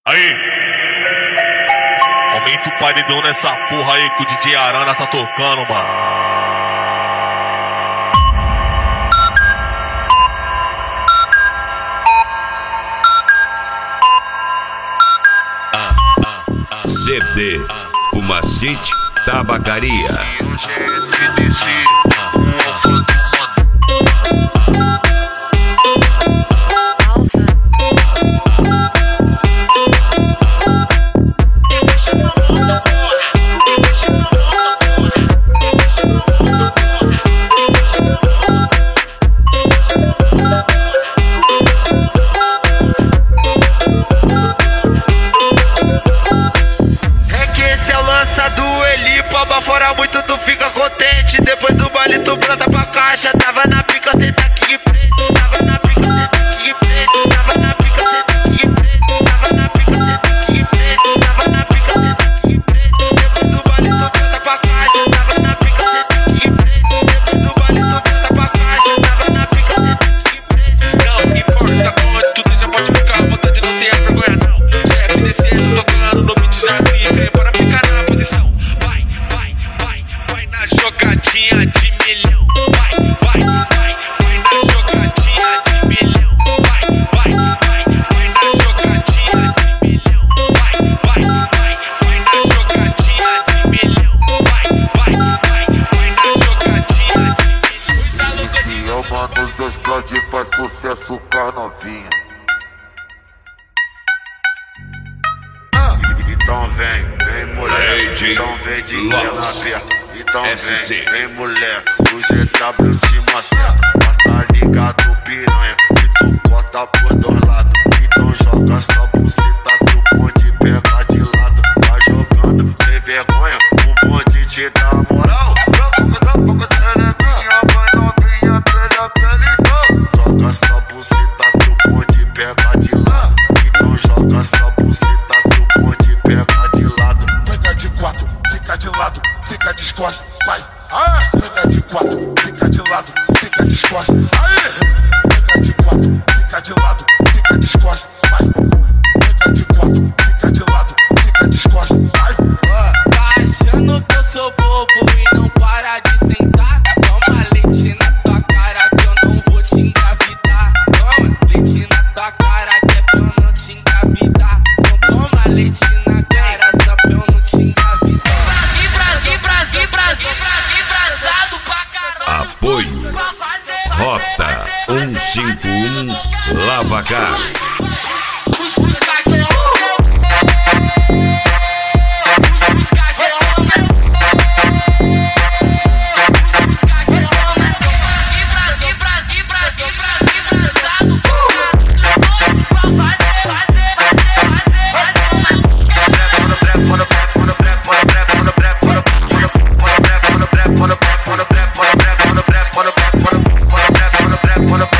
Aí, aumenta o paredão nessa porra aí que o DJ Arana tá tocando, mano. CD Fumacite Tabacaria. Fora muito tu fica contente. Depois do baile tu brota pra caixa. Tava na pica, cê tá aqui preto. Tava na pica, cê tá aqui preto. Tava na pica, cê tá aqui preto. Tava na pica, cê tá aqui preto. Tava na pica, cê tá aqui preto. Depois do baile tu brota pra caixa. Tava na pica, cê tá aqui preto. Depois do baile tu brota pra caixa. Tava na pica, cê tá aqui preto. Não importa onde tu esteja, pode ficar à vontade, não tenha vergonha não. Chefe descendo, tocando no beat, já se prepara, ficar na posição. Jogadinha de milhão, vai na jogadinha de milhão, vai na jogadinha de milhão, vai na jogadinha de milhão, vai na jogadinha de milhão. Eu mando os explode, faz sucesso com a novinha. Então vem mulher, então vem de tela aberta. Então vem mulher, o GW te maceta. Mas tá ligado piranha, que tu corta por dois lados. Então joga só buceta que o bonde pega de lado. Vai jogando sem vergonha, o bonde te dá moral. Joga só buceta que o bonde pega de lado. Então joga só buceta que o bonde pega de lado. Pega de quatro, fica de lado, fica de costas, vai. Pega de quatro, fica de lado, fica de costas. Pega de quatro, fica de lado, fica de costas, vai. Pega de quatro, fica de lado, fica de costas, vai. Tá achando que eu sou bobo e não para de sentar? Toma leite na tua cara que eu não vou te engravidar. Toma leite na tua cara que é pra eu não te engravidar. Não toma leite na cara só pra eu não te engravidar. Brasil, brasado pra caralho. Apoio Rota 151 Lavacar. Put up